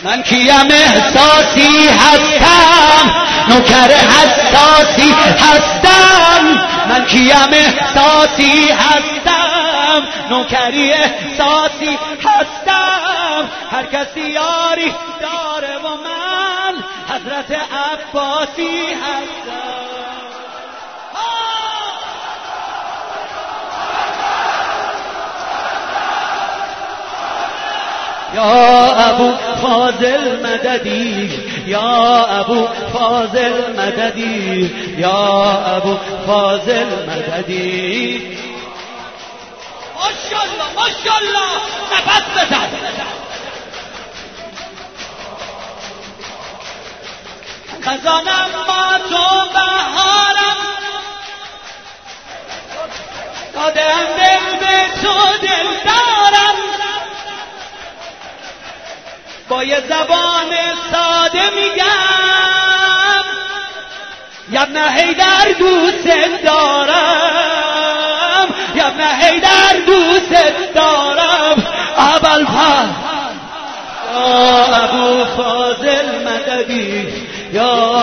من کیم احساسی هستم، نوکر حساسی هستم. من کیم احساسی هستم، نوکری احساسی هستم. هر کسی یاری داره و من حضرت عباسی هستم. یا ابو فاضل مددی، یا ابو فاضل مددی، یا ابو فاضل مددی. ماشاءالله ماشاءالله، نفس بزن. خزانم ما تو بهارم، دادم دل به تو دل دارم. با یه زبان ساده میگم یبن حیدر دوست دارم، یبن حیدر دوست دارم. ابوالفضل یا ابو فاضل مددی، یا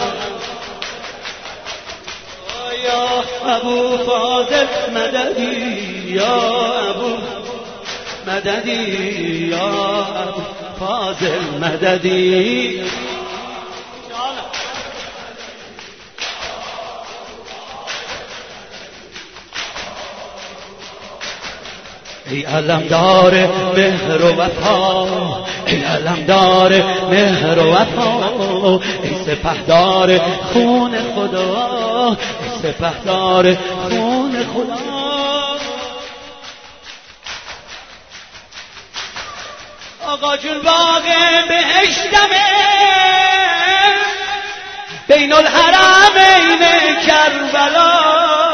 ابو فاضل مددی، یا ابو مددی، یا ابو فاضل مددی. ای علمدار مهر و وفا، ای علمدار مهر و وفا، ای سپهدار خون خدا، ای سپهدار خون خدا. آقا جون باغ بهشتمه، بین الحرمین کربلا.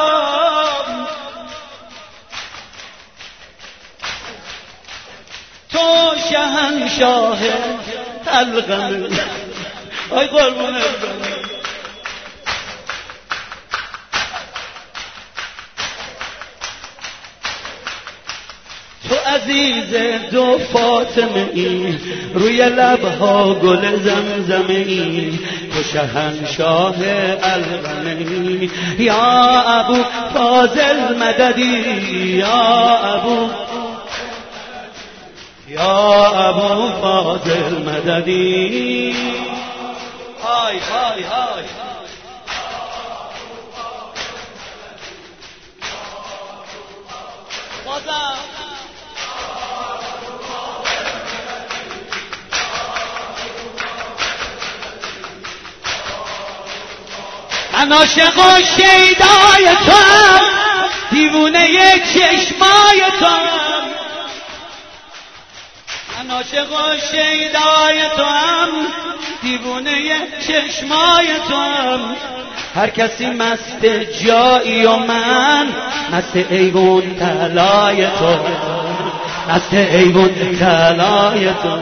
تو شهنشاه الغم، آی قربونه. تو عزیز دو فاطمه ای، روی لبها گل زمزمه ای. تو شهنشاه الغمه، یا ابو فاضل مددی، یا ابو، یا ابو فاضل مددی. های های های بازم من عاشق و شیدای توام، دیوونه چشمای توام. من عاشق و شیدای توام، دیوونه چشمای توام. هر کسی مست جایی و من مست ایوون طلای تو، مست ایوون طلای تو.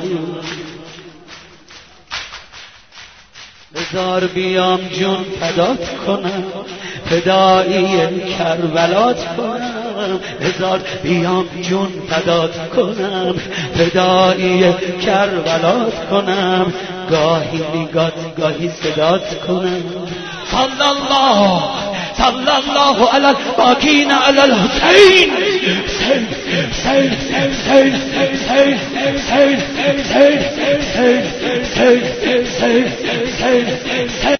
بذار بیام جون فدات کنم، فدایی کربلات کنم. بذار بیام جون فدات کنم، فدایی کربلات کنم. گاهی میگات گاهی صدات کنم. صلی الله علی الباقین علی الحسین. حسین حسین حسین حسین حسین حسین حسین حسین حسین حسین.